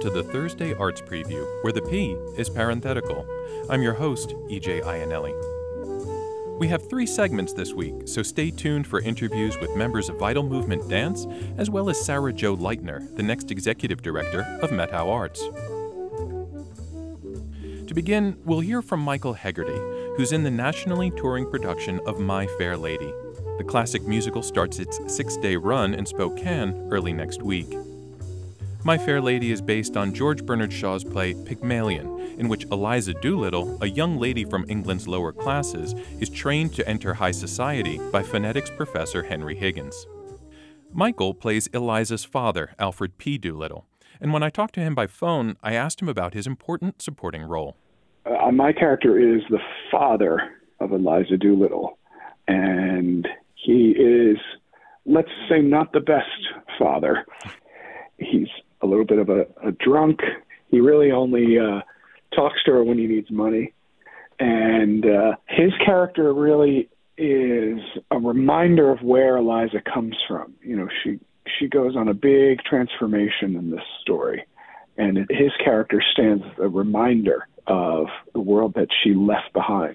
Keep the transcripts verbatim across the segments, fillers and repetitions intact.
to the Thursday Arts Preview, where the P is parenthetical. I'm your host, E J Iannelli. We have three segments this week, so stay tuned for interviews with members of Vital Movement Dance, as well as Sarah Jo Leitner, the next executive director of Met How Arts. To begin, we'll hear from Michael Hegarty, who's in the nationally touring production of My Fair Lady. The classic musical starts its six-day run in Spokane early next week. My Fair Lady is based on George Bernard Shaw's play Pygmalion, in which Eliza Doolittle, a young lady from England's lower classes, is trained to enter high society by phonetics professor Henry Higgins. Michael plays Eliza's father, Alfred P. Doolittle, and when I talked to him by phone, I asked him about his important supporting role. Uh, my character is the father of Eliza Doolittle, and he is, let's say, not the best father. He's a little bit of a, a drunk. He really only uh, talks to her when he needs money. And uh, his character really is a reminder of where Eliza comes from. You know, she, she goes on a big transformation in this story. And it, his character stands as a reminder of the world that she left behind.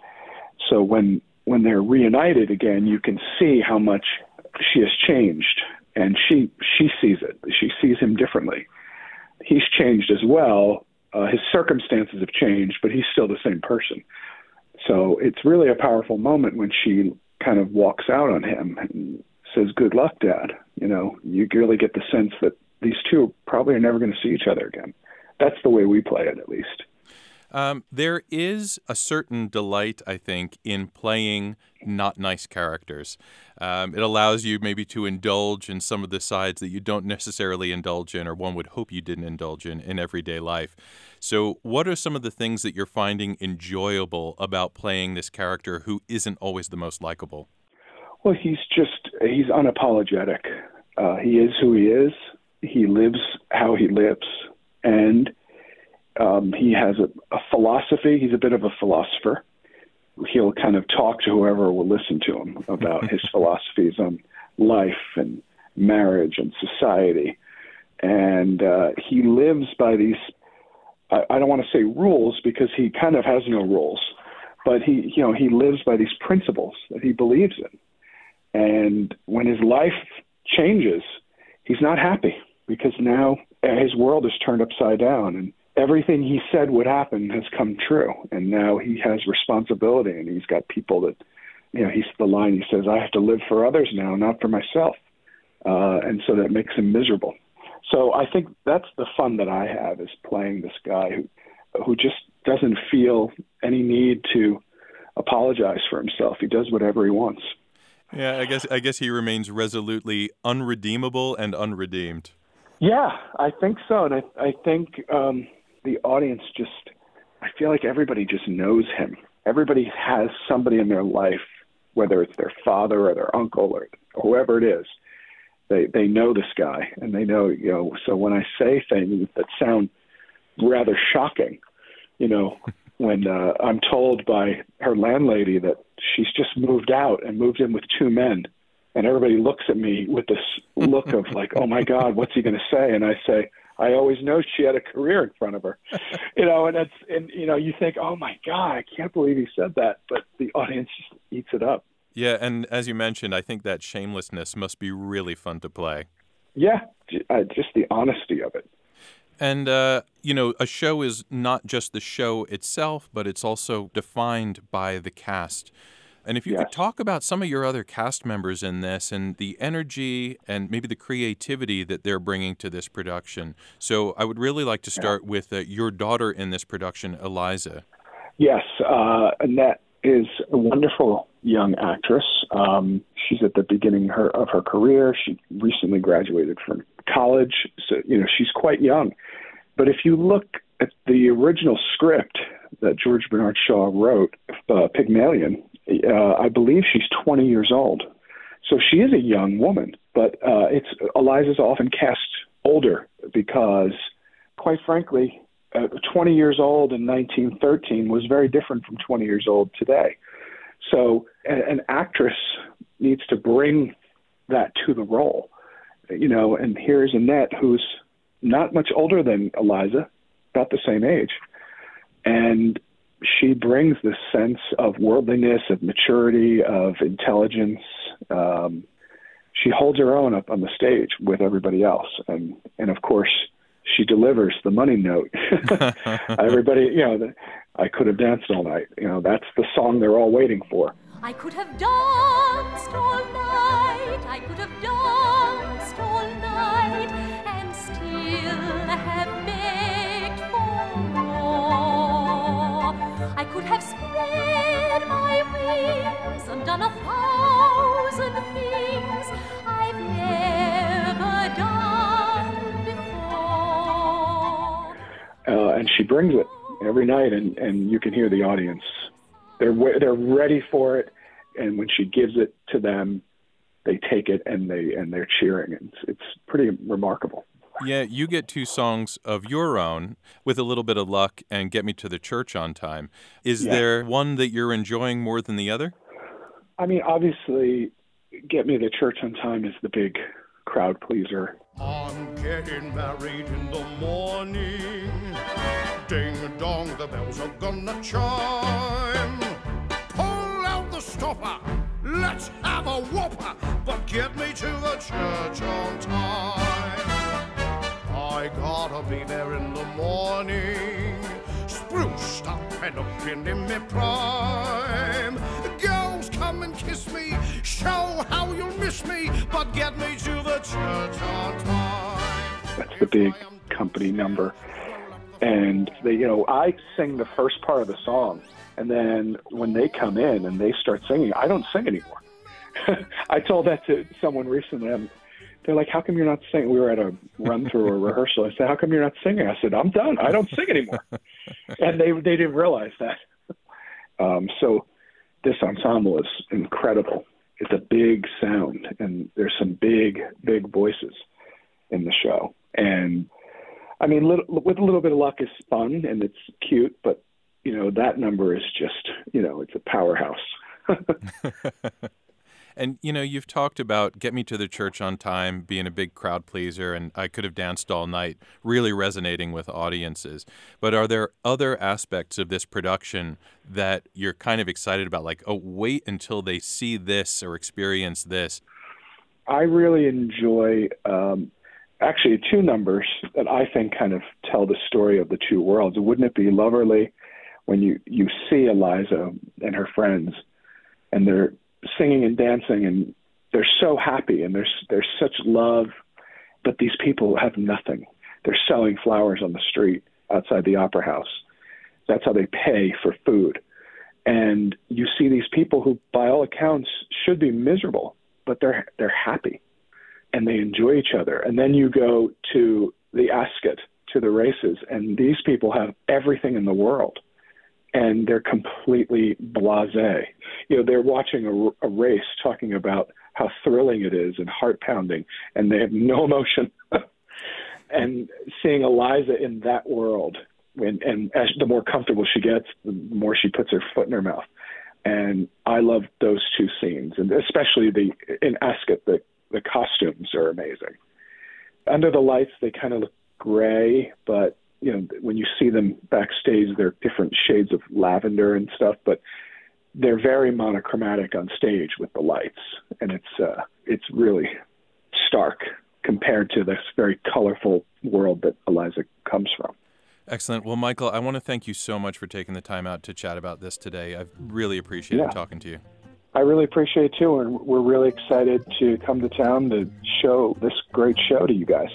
So when when they're reunited again, you can see how much she has changed. And she she sees it. She sees him differently. He's changed as well. Uh, his circumstances have changed, but he's still the same person. So it's really a powerful moment when she kind of walks out on him and says, "Good luck, Dad." You know, you really get the sense that these two probably are never going to see each other again. That's the way we play it, at least. Um, there is a certain delight, I think, in playing not nice characters. Um, it allows you maybe to indulge in some of the sides that you don't necessarily indulge in, or one would hope you didn't indulge in, in everyday life. So what are some of the things that you're finding enjoyable about playing this character who isn't always the most likable? Well, he's just, he's unapologetic. Uh, he is who he is. He lives how he lives. And Um, he has a, a philosophy. He's a bit of a philosopher. He'll kind of talk to whoever will listen to him about his philosophies on life and marriage and society. And uh, he lives by these, I, I don't want to say rules because he kind of has no rules, but he, you know, he lives by these principles that he believes in. And when his life changes, he's not happy because now his world is turned upside down, and everything he said would happen has come true, and now he has responsibility, and he's got people that, you know, he's the line he says, "I have to live for others now, not for myself," uh, and so that makes him miserable. So I think that's the fun that I have, is playing this guy who, who just doesn't feel any need to apologize for himself. He does whatever he wants. Yeah, I guess I guess he remains resolutely unredeemable and unredeemed. Yeah, I think so, and I, I think um, the audience just, I feel like everybody just knows him. Everybody has somebody in their life, whether it's their father or their uncle or whoever it is. They they know this guy, and they know, you know, so when I say things that sound rather shocking, you know, when uh, I'm told by her landlady that she's just moved out and moved in with two men, and everybody looks at me with this look of like, "Oh my God, what's he going to say?" And I say, "I always know she had a career in front of her," you know. And that's, and you know, you think, "Oh my God, I can't believe he said that," but the audience just eats it up. Yeah, and as you mentioned, I think that shamelessness must be really fun to play. Yeah, uh, just the honesty of it. And, uh, you know, a show is not just the show itself, but it's also defined by the cast. And if you Yes. could talk about some of your other cast members in this and the energy and maybe the creativity that they're bringing to this production. So I would really like to start yeah. with uh, your daughter in this production, Eliza. Yes, uh, Annette is a wonderful young actress. Um, she's at the beginning her, of her career. She recently graduated from college, so, you know, she's quite young. But if you look at the original script that George Bernard Shaw wrote, uh, Pygmalion, uh, I believe she's twenty years old. So she is a young woman, but uh, it's Eliza's often cast older because, quite frankly, uh, twenty years old in nineteen thirteen was very different from twenty years old today. So an, an actress needs to bring that to the role, you know, and here's Annette, who's, not much older than Eliza, about the same age. And she brings this sense of worldliness, of maturity, of intelligence. Um, she holds her own up on the stage with everybody else. And, and of course, she delivers the money note. Everybody, you know, the, I could have danced all night. You know, that's the song they're all waiting for. I could have danced all night. I could have danced all night and still have begged for more. I could have spread my wings and done a thousand things I've never done before. Uh, and she brings it every night, and, and you can hear the audience. They're they're ready for it, and when she gives it to them, they take it and they and they're cheering. It's it's pretty remarkable. Yeah, you get two songs of your own, With a Little Bit of Luck and Get Me to the Church on Time. Is yeah. there one that you're enjoying more than the other? I mean, obviously, Get Me to Church on Time is the big crowd pleaser. I'm getting married in the morning. Ding-dong, the bells are gonna chime. Pull out the stopper, let's have a whopper, but get me to the church on time. I gotta be there in the morning, spruced up and looking in my prime. Girls, come and kiss me, show how you'll miss me, but get me to the church on time. That's the big company number. And they, you know, I sing the first part of the song, and then when they come in and they start singing, I don't sing anymore. I told that to someone recently. I'm, they're like, "How come you're not singing?" We were at a run-through or rehearsal. I said, "How come you're not singing?" I said, "I'm done. I don't sing anymore." And they they didn't realize that. Um, so this ensemble is incredible. It's a big sound, and there's some big, big voices in the show. And I mean, little, with a little bit of luck is fun and it's cute, but you know, that number is just, you know, it's a powerhouse. And, you know, you've talked about Get Me to the Church on Time being a big crowd pleaser, and I Could Have Danced All Night really resonating with audiences. But are there other aspects of this production that you're kind of excited about? Like, oh, wait until they see this or experience this. I really enjoy um, actually two numbers that I think kind of tell the story of the two worlds. Wouldn't it be lovely when you, you see Eliza and her friends and they're singing and dancing and they're so happy and there's there's such love, but these people have nothing. They're selling flowers on the street outside the opera house. That's how they pay for food. And you see these people who, by all accounts, should be miserable, but they're they're happy and they enjoy each other. And then you go to the Ascot, to the races, and these people have everything in the world. And they're completely blasé. You know, they're watching a, a race talking about how thrilling it is and heart-pounding, and they have no emotion. And seeing Eliza in that world, and, and as the more comfortable she gets, the more she puts her foot in her mouth. And I love those two scenes, and especially the in Ascot, the, the costumes are amazing. Under the lights, they kind of look gray, but you know, when you see them backstage, they're different shades of lavender and stuff, but they're very monochromatic on stage with the lights. And it's, uh, it's really stark compared to this very colorful world that Eliza comes from. Excellent. Well, Michael, I want to thank you so much for taking the time out to chat about this today. I've really appreciated yeah. talking to you. I really appreciate it too. And we're really excited to come to town to show this great show to you guys.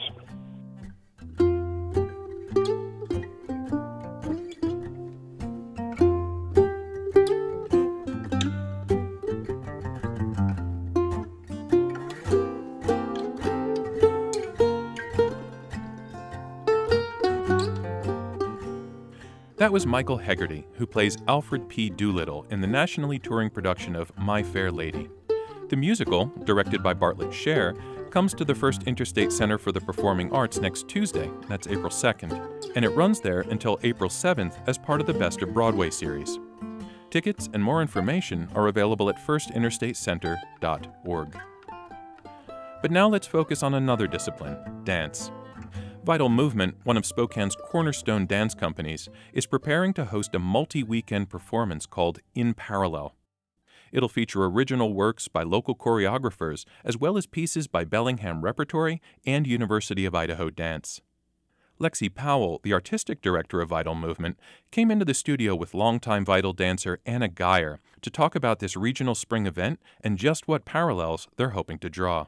That was Michael Hegarty, who plays Alfred P. Doolittle in the nationally touring production of My Fair Lady. The musical, directed by Bartlett Sher, comes to the First Interstate Center for the Performing Arts next Tuesday, that's April second, and it runs there until April seventh as part of the Best of Broadway series. Tickets and more information are available at first interstate center dot org. But now let's focus on another discipline, dance. Vital Movement, one of Spokane's cornerstone dance companies, is preparing to host a multi-weekend performance called In Parallel. It'll feature original works by local choreographers, as well as pieces by Bellingham Repertory and University of Idaho Dance. Lexi Powell, the artistic director of Vital Movement, came into the studio with longtime Vital dancer Anna Geyer to talk about this regional spring event and just what parallels they're hoping to draw.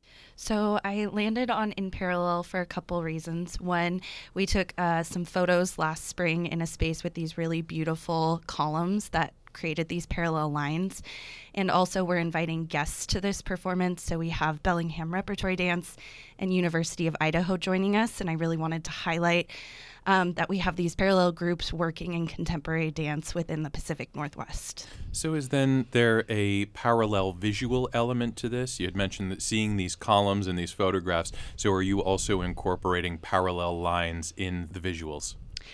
So I landed on In Parallel for a couple reasons. One, we took uh, some photos last spring in a space with these really beautiful columns that created these parallel lines. And also we're inviting guests to this performance. So we have Bellingham Repertory Dance and University of Idaho joining us. And I really wanted to highlight um, that we have these parallel groups working in contemporary dance within the Pacific Northwest. So is then there a parallel visual element to this? You had mentioned that seeing these columns and these photographs. So are you also incorporating parallel lines in the visuals?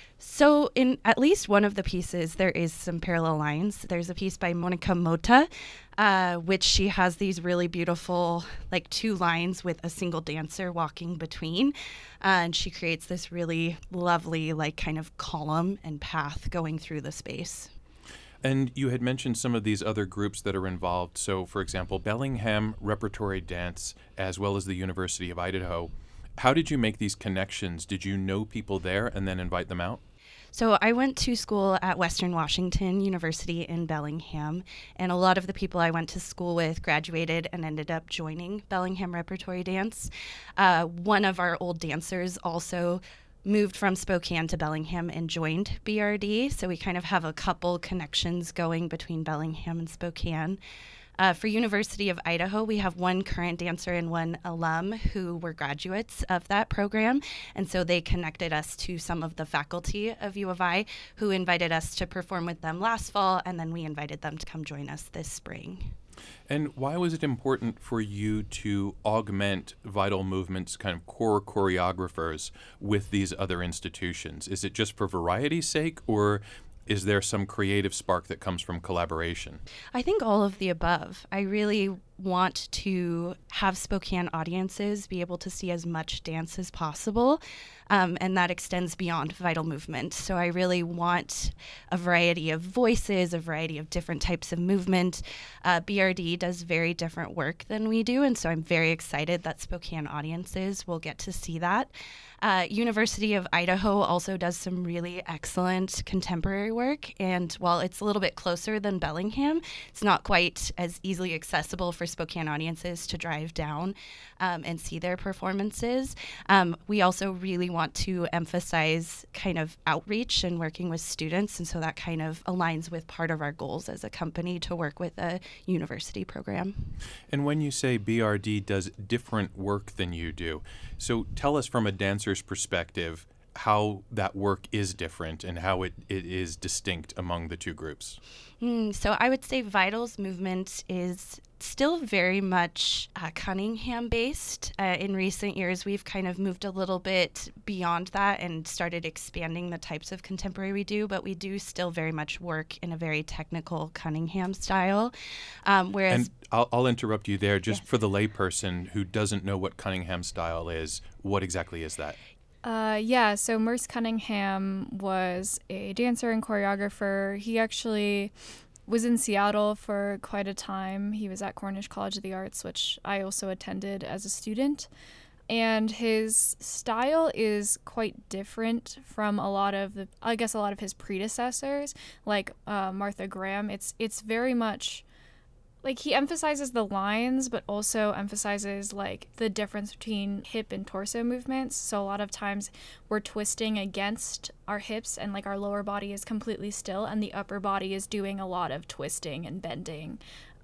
So in at least one of the pieces, there is some parallel lines. There's a piece by Monica Mota, uh, which she has these really beautiful, like two lines with a single dancer walking between. Uh, and she creates this really lovely, like kind of column and path going through the space. And you had mentioned some of these other groups that are involved. So, for example, Bellingham Repertory Dance, as well as the University of Idaho. How did you make these connections? Did you know people there and then invite them out? So I went to school at Western Washington University in Bellingham, and a lot of the people I went to school with graduated and ended up joining Bellingham Repertory Dance. Uh, one of our old dancers also moved from Spokane to Bellingham and joined B R D, so we kind of have a couple connections going between Bellingham and Spokane. Uh, for University of Idaho, we have one current dancer and one alum who were graduates of that program, and so they connected us to some of the faculty of U of I who invited us to perform with them last fall, and then we invited them to come join us this spring. And why was it important for you to augment Vital Movement's kind of core choreographers with these other institutions? Is it just for variety's sake, or is there some creative spark that comes from collaboration? I think all of the above. I really want to have Spokane audiences be able to see as much dance as possible, um, and that extends beyond Vital Movement. So I really want a variety of voices, a variety of different types of movement. Uh, B R D does very different work than we do, and so I'm very excited that Spokane audiences will get to see that. Uh, University of Idaho also does some really excellent contemporary work, and while it's a little bit closer than Bellingham, it's not quite as easily accessible for Spokane audiences to drive down um, and see their performances. Um, we also really want to emphasize kind of outreach and working with students, and so that kind of aligns with part of our goals as a company to work with a university program. And when you say B R D does different work than you do, so tell us from a dancer's perspective how that work is different and how it, it is distinct among the two groups. Mm, so I would say Vital's movement is still very much uh, Cunningham-based. Uh, in recent years, we've kind of moved a little bit beyond that and started expanding the types of contemporary we do, but we do still very much work in a very technical Cunningham style. Um, whereas and I'll, I'll interrupt you there just yes. for the layperson who doesn't know what Cunningham style is. What exactly is that? Uh, yeah, so Merce Cunningham was a dancer and choreographer. He actually was in Seattle for quite a time. He was at Cornish College of the Arts, which I also attended as a student. And his style is quite different from a lot of the, I guess, a lot of his predecessors, like uh, Martha Graham. It's it's very much like he emphasizes the lines, but also emphasizes like the difference between hip and torso movements. So a lot of times we're twisting against our hips and like our lower body is completely still and the upper body is doing a lot of twisting and bending.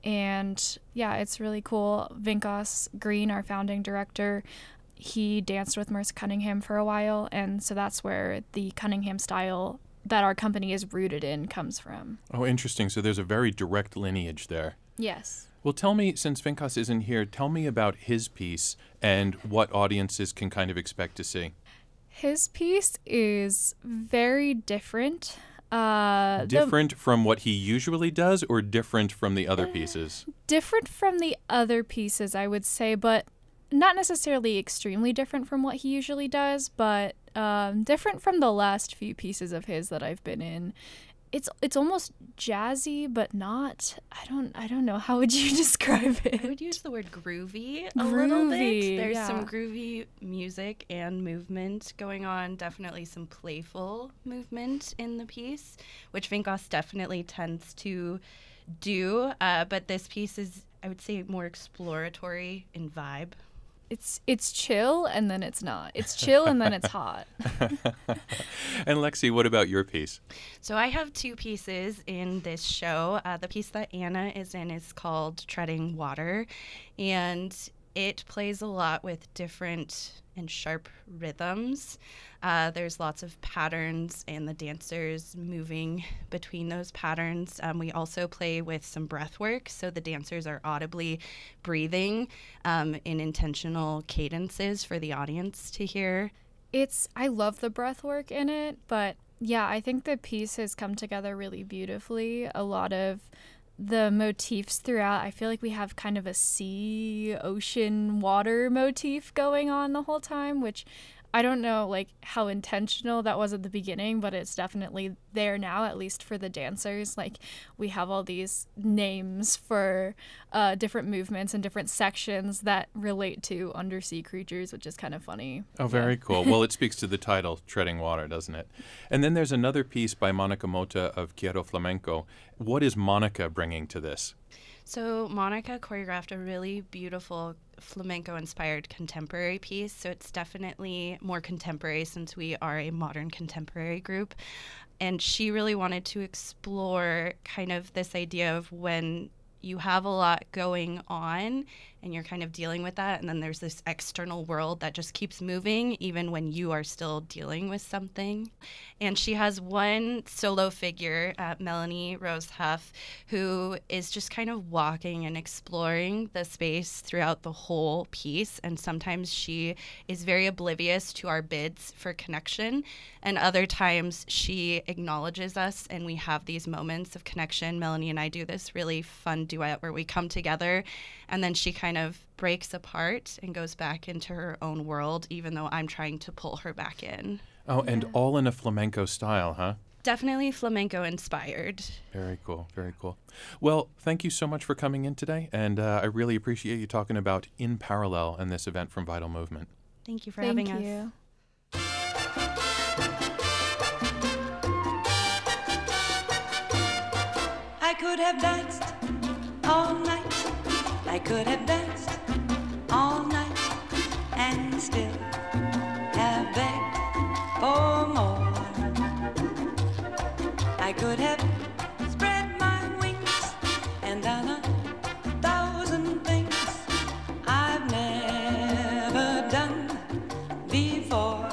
And yeah, it's really cool. Vincas Green, our founding director, he danced with Merce Cunningham for a while. And so that's where the Cunningham style that our company is rooted in comes from. Oh, interesting. So there's a very direct lineage there. Yes. Well, tell me, since Vincas isn't here, tell me about his piece and what audiences can kind of expect to see. His piece is very different. Uh, different the, from what he usually does, or different from the other pieces? Different from the other pieces, I would say, but not necessarily extremely different from what he usually does, but um, different from the last few pieces of his that I've been in. It's it's almost jazzy, but not. I don't I don't know. How would you describe it? I would use the word groovy a Groovy, little bit. There's yeah. some groovy music and movement going on. Definitely some playful movement in the piece, which Vinkos definitely tends to do. Uh, but this piece is, I would say, more exploratory in vibe. It's it's chill and then it's not. It's chill and then it's hot. And Lexi, what about your piece? So I have two pieces in this show. Uh, the piece that Anna is in is called Treading Water, and it plays a lot with different and sharp rhythms. Uh, there's lots of patterns and the dancers moving between those patterns. Um, we also play with some breath work, so the dancers are audibly breathing um, in intentional cadences for the audience to hear. It's I love the breath work in it, but yeah, I think the piece has come together really beautifully. A lot of the motifs throughout, I feel like we have kind of a sea, ocean, water motif going on the whole time, which I don't know like how intentional that was at the beginning, but it's definitely there now, at least for the dancers. Like we have all these names for uh, different movements and different sections that relate to undersea creatures, which is kind of funny. Oh, very Yeah. cool. Well, it speaks to the title, Treading Water, doesn't it? And then there's another piece by Monica Mota of Quiero Flamenco. What is Monica bringing to this? So Monica choreographed a really beautiful flamenco-inspired contemporary piece. So it's definitely more contemporary since we are a modern contemporary group. And she really wanted to explore kind of this idea of when you have a lot going on and you're kind of dealing with that, and then there's this external world that just keeps moving even when you are still dealing with something. And she has one solo figure, uh, Melanie Rose Huff, who is just kind of walking and exploring the space throughout the whole piece. And sometimes she is very oblivious to our bids for connection, and other times she acknowledges us and we have these moments of connection. Melanie and I do this really fun duet where we come together and then she kind of breaks apart and goes back into her own world, even though I'm trying to pull her back in. Oh, and all in a flamenco style, huh? Definitely flamenco inspired. Very cool, very cool. Well, thank you so much for coming in today, and uh, I really appreciate you talking about In Parallel and this event from Vital Movement. Thank you for Thank having you. us. I could have danced all night. I could have danced all night and still have begged for more. I could have spread my wings and done a thousand things I've never done before.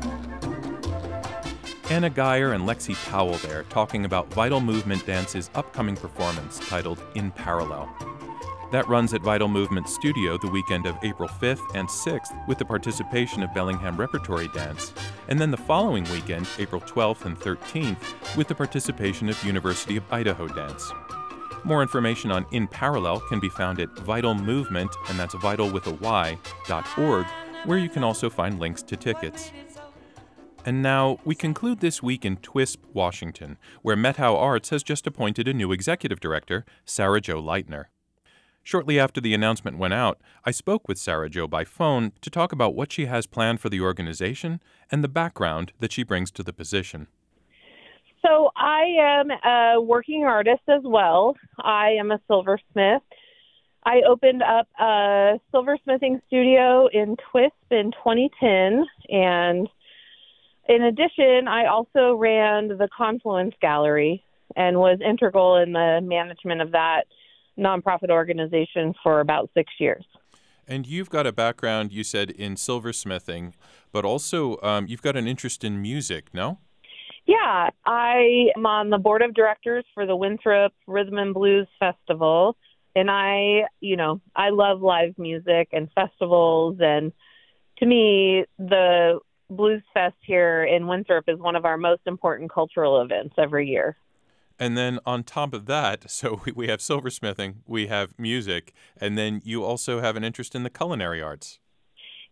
Anna Geyer and Lexi Powell there talking about Vital Movement Dance's upcoming performance titled In Parallel. That runs at Vital Movement Studio the weekend of April fifth and sixth with the participation of Bellingham Repertory Dance, and then the following weekend, April twelfth and thirteenth, with the participation of University of Idaho Dance. More information on In Parallel can be found at Vital Movement, and that's vital with a Y, dot org, where you can also find links to tickets. And now, we conclude this week in Twisp, Washington, where Methow Arts has just appointed a new executive director, Sarah Jo Leitner. Shortly after the announcement went out, I spoke with Sarah Jo by phone to talk about what she has planned for the organization and the background that she brings to the position. So I am a working artist as well. I am a silversmith. I opened up a silversmithing studio in Twisp in twenty ten, and in addition, I also ran the Confluence Gallery and was integral in the management of that nonprofit organization for about six years. And you've got a background, you said, in silversmithing, but also um, you've got an interest in music, no? Yeah, I am on the board of directors for the Winthrop Rhythm and Blues Festival, and I, you know, I love live music and festivals, and to me, the Blues Fest here in Winthrop is one of our most important cultural events every year. And then on top of that, so we, we have silversmithing, we have music, and then you also have an interest in the culinary arts.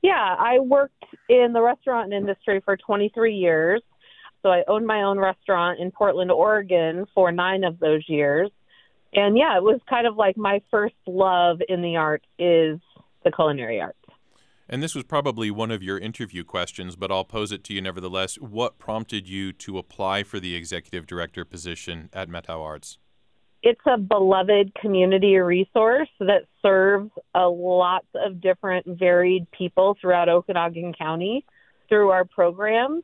Yeah, I worked in the restaurant industry for twenty-three years. So I owned my own restaurant in Portland, Oregon for nine of those years. And yeah, it was kind of like my first love in the arts is the culinary arts. And this was probably one of your interview questions, but I'll pose it to you nevertheless. What prompted you to apply for the executive director position at Methow Arts? It's a beloved community resource that serves a lots of different varied people throughout Okanogan County through our programs.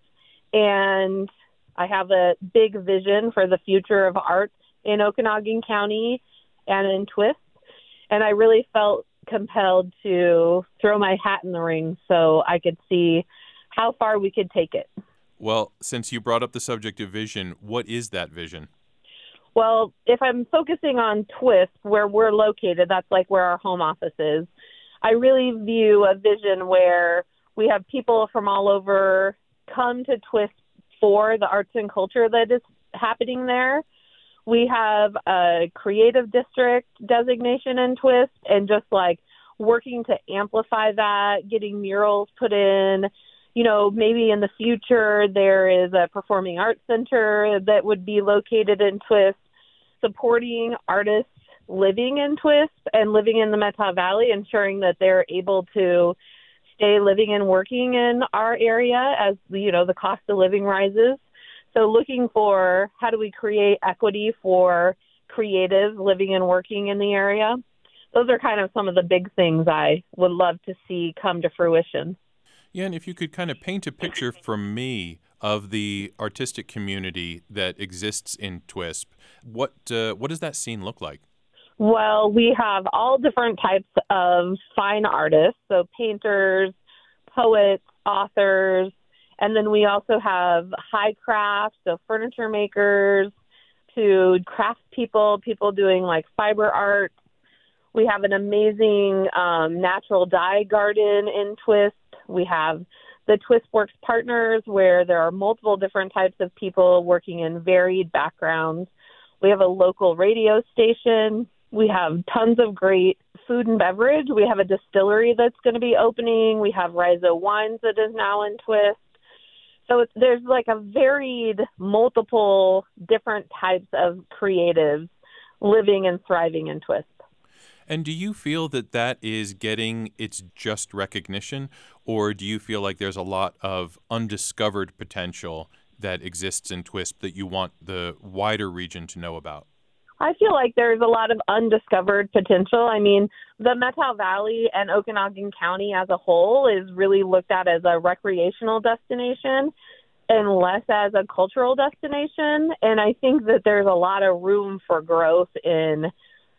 And I have a big vision for the future of arts in Okanogan County and in Twist. And I really felt compelled to throw my hat in the ring so I could see how far we could take it. Well, since you brought up the subject of vision, what is that vision? Well, if I'm focusing on Twist, where we're located, that's like where our home office is, I really view a vision where we have people from all over come to Twist for the arts and culture that is happening there. We have a creative district designation in Twist, and just like working to amplify that, getting murals put in. You know, maybe in the future there is a performing arts center that would be located in Twist, supporting artists living in Twist and living in the Methow Valley, ensuring that they're able to stay living and working in our area as, you know, the cost of living rises. So looking for how do we create equity for creatives living and working in the area. Those are kind of some of the big things I would love to see come to fruition. Yeah, and if you could kind of paint a picture for me of the artistic community that exists in Twist, what uh, what does that scene look like? Well, we have all different types of fine artists, so painters, poets, authors, and then we also have high crafts, so furniture makers, to craft people, people doing like fiber art. We have an amazing um, natural dye garden in Twist. We have the TwistWorks Partners, where there are multiple different types of people working in varied backgrounds. We have a local radio station. We have tons of great food and beverage. We have a distillery that's going to be opening. We have Rizo Wines that is now in Twist. So it's, there's like a varied, multiple different types of creatives living and thriving in Twist. And do you feel that that is getting its just recognition, or do you feel like there's a lot of undiscovered potential that exists in Twist that you want the wider region to know about? I feel like there's a lot of undiscovered potential. I mean, the Methow Valley and Okanogan County as a whole is really looked at as a recreational destination and less as a cultural destination. And I think that there's a lot of room for growth in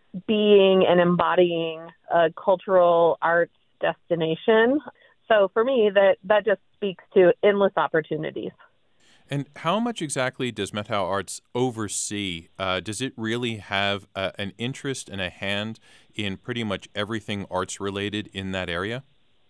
being and embodying a cultural arts destination. So for me, that, that just speaks to endless opportunities. And how much exactly does Methow Arts oversee? Uh, does it really have uh, an interest and a hand in pretty much everything arts related in that area?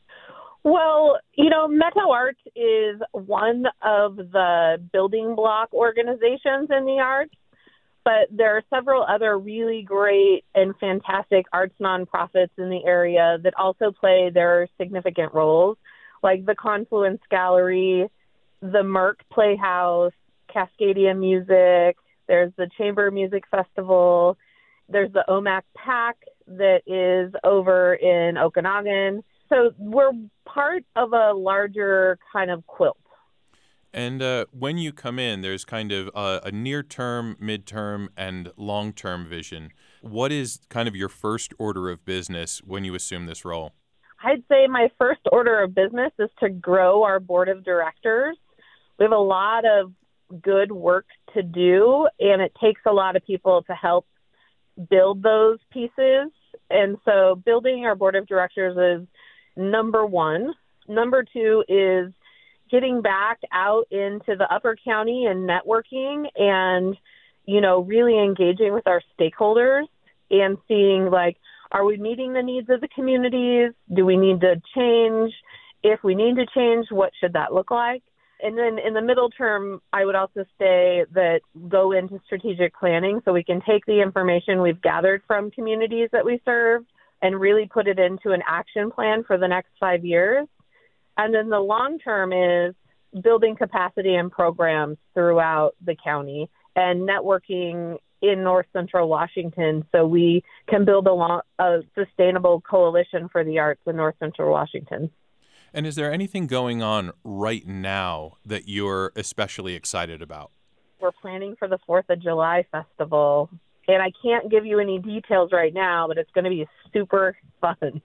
Well, you know, Methow Arts is one of the building block organizations in the arts, but there are several other really great and fantastic arts nonprofits in the area that also play their significant roles, like the Confluence Gallery, the Merck Playhouse, Cascadia Music, there's the Chamber Music Festival, there's the O M A C PAC that is over in Okanogan. So we're part of a larger kind of quilt. And uh, when you come in, there's kind of a, a near-term, mid-term, and long-term vision. What is kind of your first order of business when you assume this role? I'd say my first order of business is to grow our board of directors. We have a lot of good work to do, and it takes a lot of people to help build those pieces. And so building our board of directors is number one. Number two is getting back out into the upper county and networking and, you know, really engaging with our stakeholders and seeing, like, are we meeting the needs of the communities? Do we need to change? If we need to change, what should that look like? And then in the middle term, I would also say that go into strategic planning so we can take the information we've gathered from communities that we serve and really put it into an action plan for the next five years. And then the long term is building capacity and programs throughout the county and networking in North Central Washington so we can build a, long, a sustainable coalition for the arts in North Central Washington. And is there anything going on right now that you're especially excited about? We're planning for the fourth of July festival, and I can't give you any details right now, but it's going to be super fun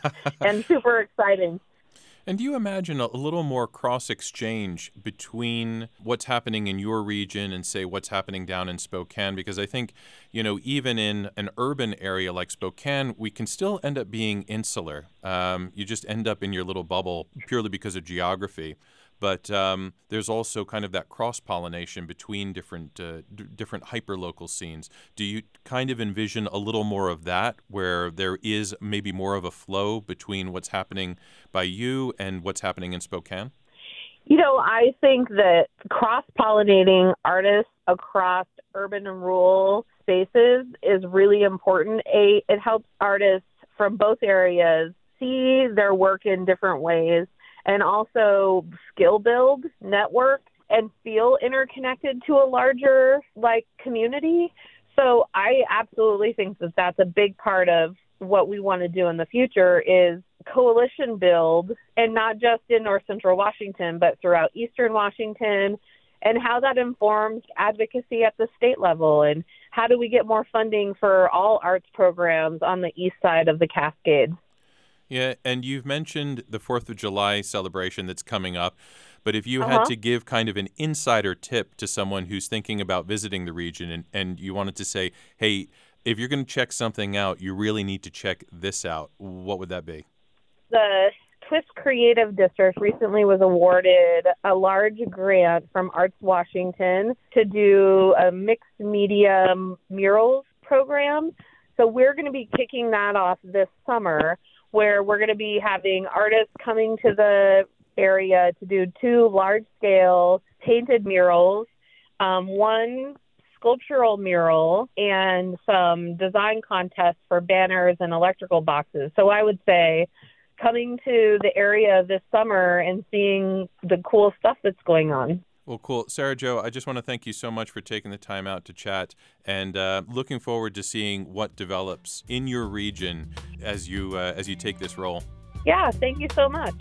and super exciting. And do you imagine a little more cross-exchange between what's happening in your region and, say, what's happening down in Spokane? Because I think, you know, even in an urban area like Spokane, we can still end up being insular. Um, you just end up in your little bubble purely because of geography. But um, there's also kind of that cross-pollination between different uh, d- different hyper-local scenes. Do you kind of envision a little more of that, where there is maybe more of a flow between what's happening by you and what's happening in Spokane? You know, I think that cross-pollinating artists across urban and rural spaces is really important. A, it helps artists from both areas see their work in different ways, and also skill build, network, and feel interconnected to a larger, like, community. So I absolutely think that that's a big part of what we want to do in the future is coalition build, and not just in North Central Washington, but throughout Eastern Washington, and how that informs advocacy at the state level, and how do we get more funding for all arts programs on the east side of the Cascades. Yeah, and you've mentioned the fourth of July celebration that's coming up, but if you Uh-huh. had to give kind of an insider tip to someone who's thinking about visiting the region and, and you wanted to say, hey, if you're going to check something out, you really need to check this out, what would that be? The Twist Creative District recently was awarded a large grant from Arts Washington to do a mixed media murals program. So we're going to be kicking that off this summer, where we're going to be having artists coming to the area to do two large-scale painted murals, um, one sculptural mural, and some design contests for banners and electrical boxes. So I would say coming to the area this summer and seeing the cool stuff that's going on. Well, cool. Sarah Jo, I just want to thank you so much for taking the time out to chat, and uh, looking forward to seeing what develops in your region as you uh, as you take this role. Yeah, thank you so much.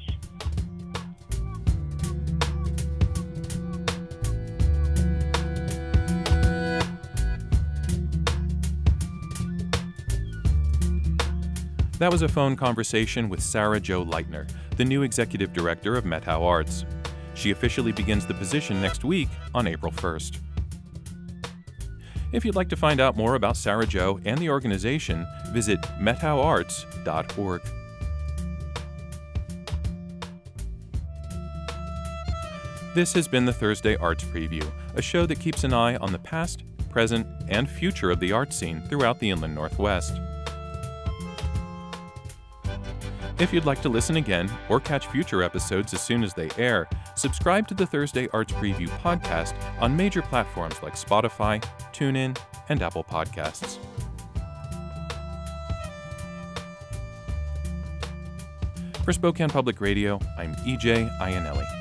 That was a phone conversation with Sarah Jo Leitner, the new executive director of Methow Arts. She officially begins the position next week on April first. If you'd like to find out more about Sarah Jo and the organization, visit methow arts dot org. This has been the Thursday Arts Preview, a show that keeps an eye on the past, present, and future of the art scene throughout the Inland Northwest. If you'd like to listen again or catch future episodes as soon as they air, subscribe to the Thursday Arts Preview podcast on major platforms like Spotify, TuneIn, and Apple Podcasts. For Spokane Public Radio, I'm E J Iannelli.